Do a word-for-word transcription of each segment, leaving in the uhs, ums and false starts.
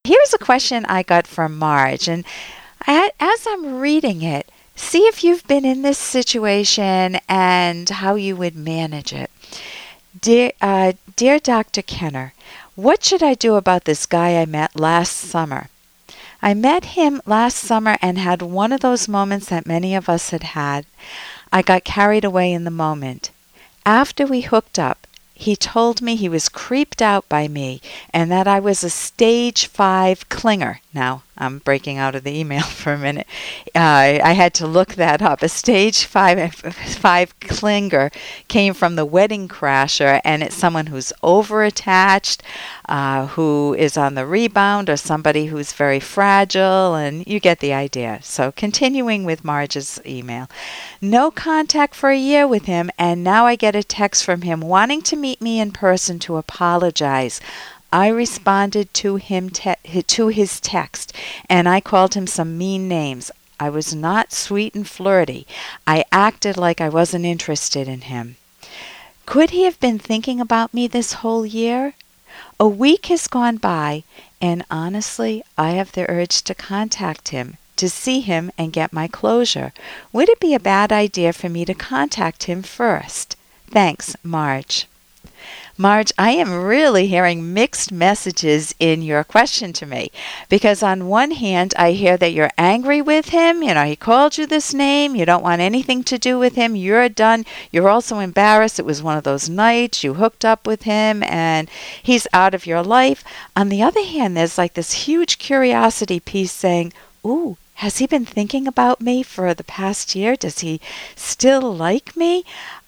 Here's a question I got from Marge, and I, as I'm reading it, see if you've been in this situation and how you would manage it. Dear, uh, dear Doctor Kenner, what should I do about this guy I met last summer? I met him last summer and had one of those moments that many of us had had. I got carried away in the moment. After we hooked up, he told me he was creeped out by me and that I was a stage five clinger. Now, I'm breaking out of the email for a minute. Uh, I had to look that up. A stage five, five clinger came from the Wedding Crasher, and it's someone who's overattached, uh, who is on the rebound, or somebody who's very fragile, and you get the idea. So continuing with Marge's email. No contact for a year with him, and now I get a text from him wanting to meet me in person to apologize. I responded to him te- to his text, and I called him some mean names. I was not sweet and flirty. I acted like I wasn't interested in him. Could he have been thinking about me this whole year? A week has gone by, and honestly, I have the urge to contact him, to see him and get my closure. Would it be a bad idea for me to contact him first? Thanks, Marge. Marge, I am really hearing mixed messages in your question to me, because on one hand, I hear that you're angry with him. You know, he called you this name. You don't want anything to do with him. You're done. You're also embarrassed. It was one of those nights you hooked up with him and he's out of your life. On the other hand, there's like this huge curiosity piece saying, ooh, has he been thinking about me for the past year? Does he still like me?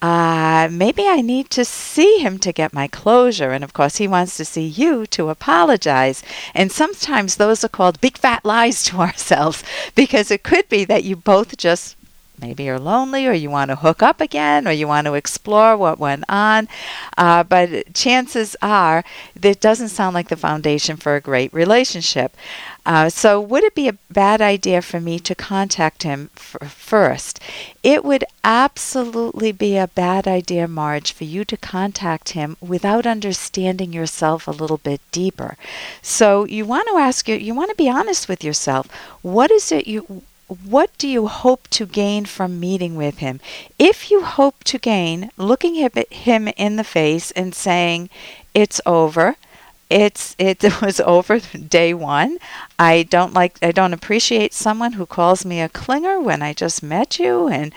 Uh, maybe I need to see him to get my closure. And of course, he wants to see you to apologize. And sometimes those are called big fat lies to ourselves, because it could be that you both just maybe you're lonely, or you want to hook up again, or you want to explore what went on. Uh, but chances are that doesn't sound like the foundation for a great relationship. Uh, so would it be a bad idea for me to contact him f- first? It would absolutely be a bad idea, Marge, for you to contact him without understanding yourself a little bit deeper. So you want to ask you, you want to be honest with yourself. What is it you What do you hope to gain from meeting with him? If you hope to gain looking at him in the face and saying, it's over, it's it was over day one. I don't like I don't appreciate someone who calls me a clinger when I just met you, and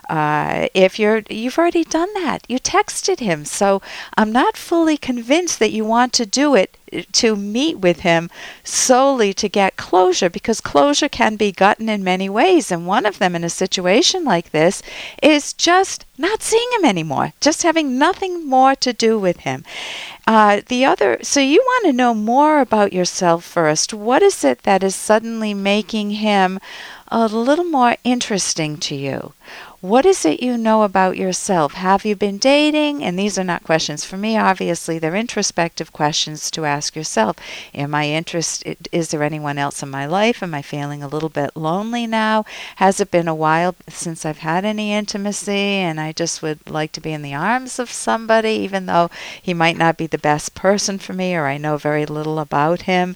uh, if you're you've already done that. You texted him, so I'm not fully convinced that you want to do it to meet with him solely to get closure, because closure can be gotten in many ways, and one of them in a situation like this is just not seeing him anymore, just having nothing more to do with him. Uh, the other, so you want to know more about yourself first. What is it that is suddenly making him a little more interesting to you? What is it you know about yourself? Have you been dating? And these are not questions for me, obviously. They're introspective questions to ask yourself. Am I interested? Is there anyone else in my life? Am I feeling a little bit lonely now? Has it been a while since I've had any intimacy and I just would like to be in the arms of somebody, even though he might not be the best person for me, or I know very little about him?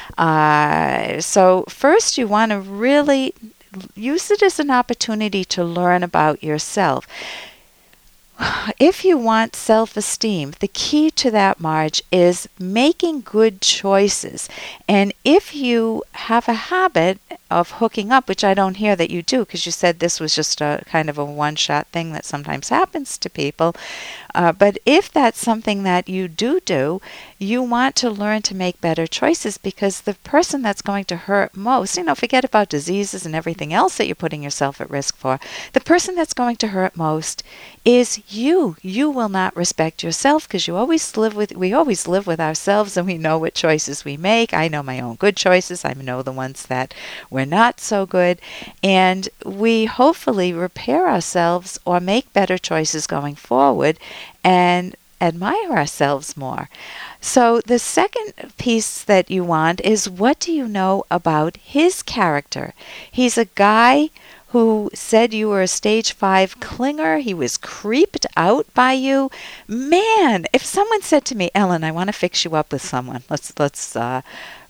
Uh, so first you want to really use it as an opportunity to learn about yourself. If you want self-esteem, the key to that, Marge, is making good choices. And if you have a habit of hooking up, which I don't hear that you do, because you said this was just a kind of a one-shot thing that sometimes happens to people, uh, but if that's something that you do do, you want to learn to make better choices, because the person that's going to hurt most, you know, forget about diseases and everything else that you're putting yourself at risk for. The person that's going to hurt most is you. You will not respect yourself, because you always live with, we always live with ourselves, and we know what choices we make. I know my own good choices. I know the ones that were not so good. And we hopefully repair ourselves or make better choices going forward and admire ourselves more. So the second piece that you want is, what do you know about his character? He's a guy who said you were a stage five clinger. He was creeped out by you. Man, if someone said to me, Ellen, I want to fix you up with someone. Let's let's uh,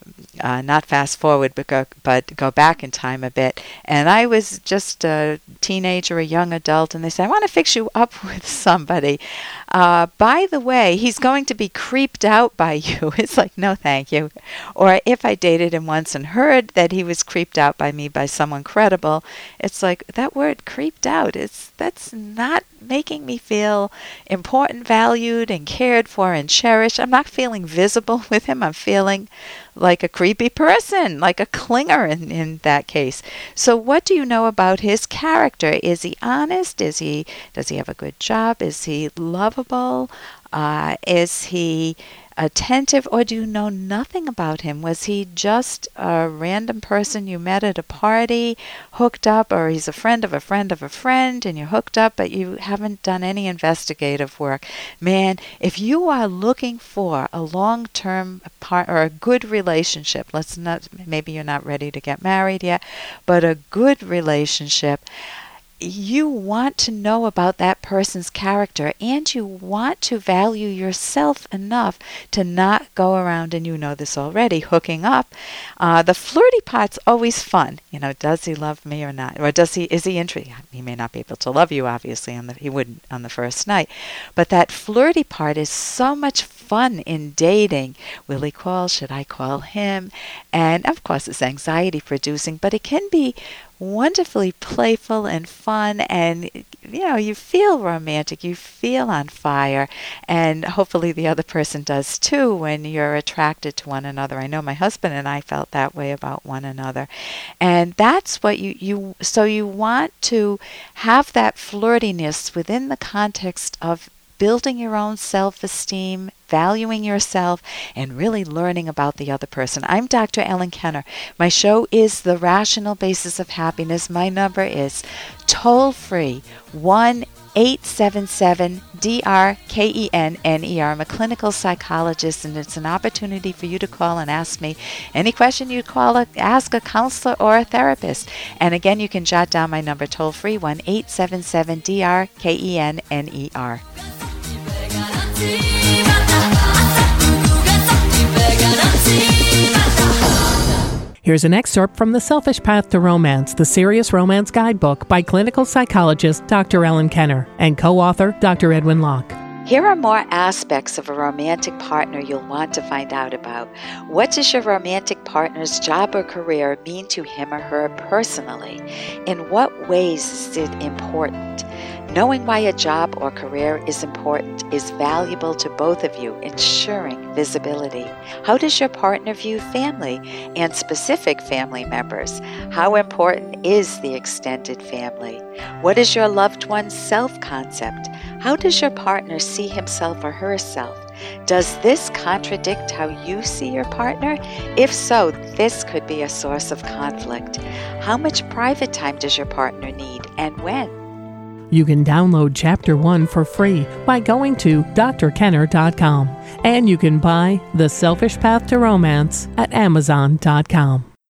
uh, not fast forward, but go, but go back in time a bit. And I was just a teenager, a young adult, and they said, I want to fix you up with somebody. Uh, by the way, he's going to be creeped out by you. It's like, no, thank you. Or if I dated him once and heard that he was creeped out by me by someone credible, it's like, that word creeped out, it's that's not making me feel important, valued, and cared for and cherished. I'm not feeling visible with him. I'm feeling like a creepy person, like a clinger in, in that case. So what do you know about his character? Is he honest? Is he does he have a good job? Is he lovable? Uh, is he attentive, or do you know nothing about him? Was he just a random person you met at a party, hooked up, or he's a friend of a friend of a friend, and you're hooked up, but you haven't done any investigative work? Man, if you are looking for a long-term part or a good relationship, let's not, maybe you're not ready to get married yet, but a good relationship, you want to know about that person's character, and you want to value yourself enough to not go around, and you know this already, hooking up. Uh, the flirty part's always fun. You know, does he love me or not? Or does he? Is he interested? He may not be able to love you, obviously, on the, he wouldn't on the first night. But that flirty part is so much fun in dating. Will he call? Should I call him? And of course, it's anxiety producing, but it can be wonderfully playful and fun, and you know, you feel romantic, you feel on fire, and hopefully the other person does too when you're attracted to one another. I know my husband and I felt that way about one another, and that's what you you so you want to have that flirtiness within the context of building your own self-esteem, valuing yourself, and really learning about the other person. I'm Doctor Ellen Kenner. My show is The Rational Basis of Happiness. My number is toll-free one eight seven seven D R K E N N E R. I'm a clinical psychologist, and it's an opportunity for you to call and ask me any question you'd call a, ask a counselor or a therapist. And again, you can jot down my number toll-free one eight seven seven D R K E N N E R. Here's an excerpt from The Selfish Path to Romance, the Serious Romance Guidebook by clinical psychologist Doctor Ellen Kenner and co-author Doctor Edwin Locke. Here are more aspects of a romantic partner you'll want to find out about. What does your romantic partner's job or career mean to him or her personally? In what ways is it important? Knowing why a job or career is important is valuable to both of you, ensuring visibility. How does your partner view family and specific family members? How important is the extended family? What is your loved one's self-concept? How does your partner see himself or herself? Does this contradict how you see your partner? If so, this could be a source of conflict. How much private time does your partner need, and when? You can download Chapter one for free by going to D R kenner dot com, and you can buy The Selfish Path to Romance at amazon dot com.